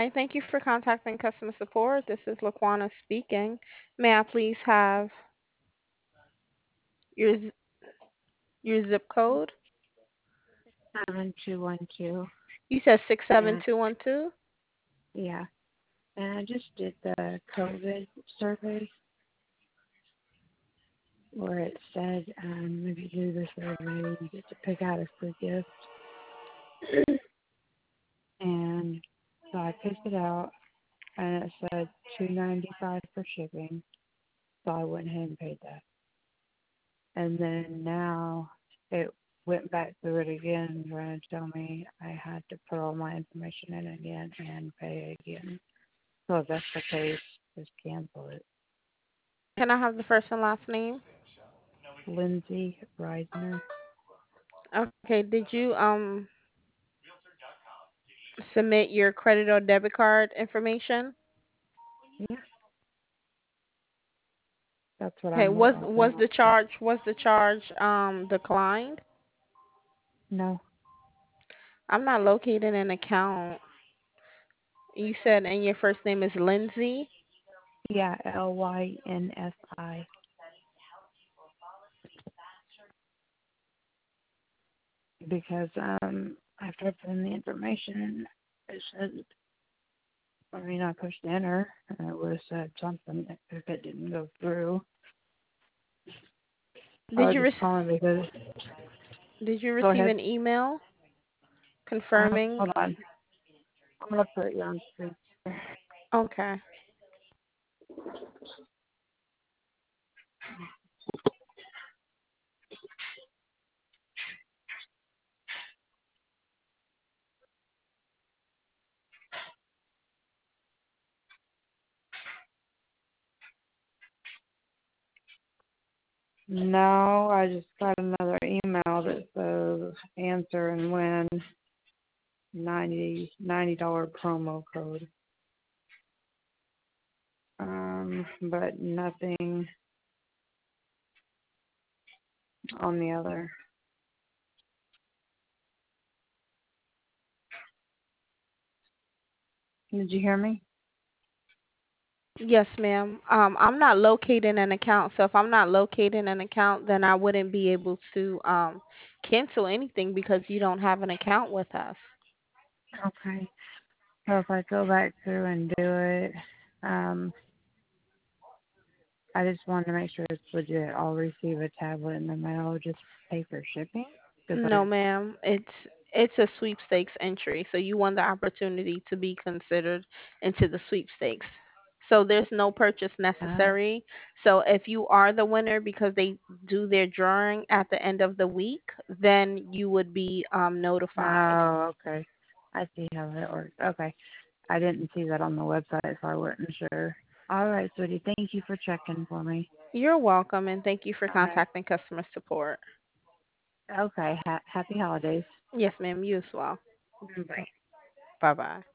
Hi, thank you for contacting customer support. This is Laquana speaking. May I please have your z- your zip code? 7212. You said And 67212? yeah, and I just did the COVID survey where it said if you do the survey, you get to pick out a free gift. And so I picked it out, and it said $2.95 for shipping. So I went ahead and paid that. And then now it went back through it again, trying to tell me I had to put all my information in again and pay again. So if that's the case, just cancel it. Can I have the first and last name? Lindsay Reisner. Okay, did you submit your credit or debit card information? Yeah, that's what Okay, I'm was waiting was for. the charge declined? No. I'm not locating an account. You said and your first name is Lindsay? Yeah, Lynsi. Because after I put in the information, it said, I pushed enter, and it would have said something if it didn't go through. I Did was you just rec- calling because. did you Go receive ahead. an email confirming? Hold on. I'm gonna put you on screen. Okay. No, I just got another email that says answer and win $90 promo code. But nothing on the other. Did you hear me? Yes, ma'am. I'm not locating an account, so if I'm not locating an account, then I wouldn't be able to cancel anything because you don't have an account with us. Okay. So if I go back through and do it, um, I just wanted to make sure it's legit. I'll receive a tablet in the mail, just pay for shipping. Cause No, ma'am. It's a sweepstakes entry, so you won the opportunity to be considered into the sweepstakes. So there's no purchase necessary. So if you are the winner because they do their drawing at the end of the week, then you would be notified. oh, okay. I see how that works. Okay. I didn't see that on the website, so I wasn't sure. All right, sweetie. Thank you for checking for me. You're welcome, and thank you for All right. contacting customer support. Okay. Happy holidays. Yes, ma'am. You as well. Bye. Bye bye.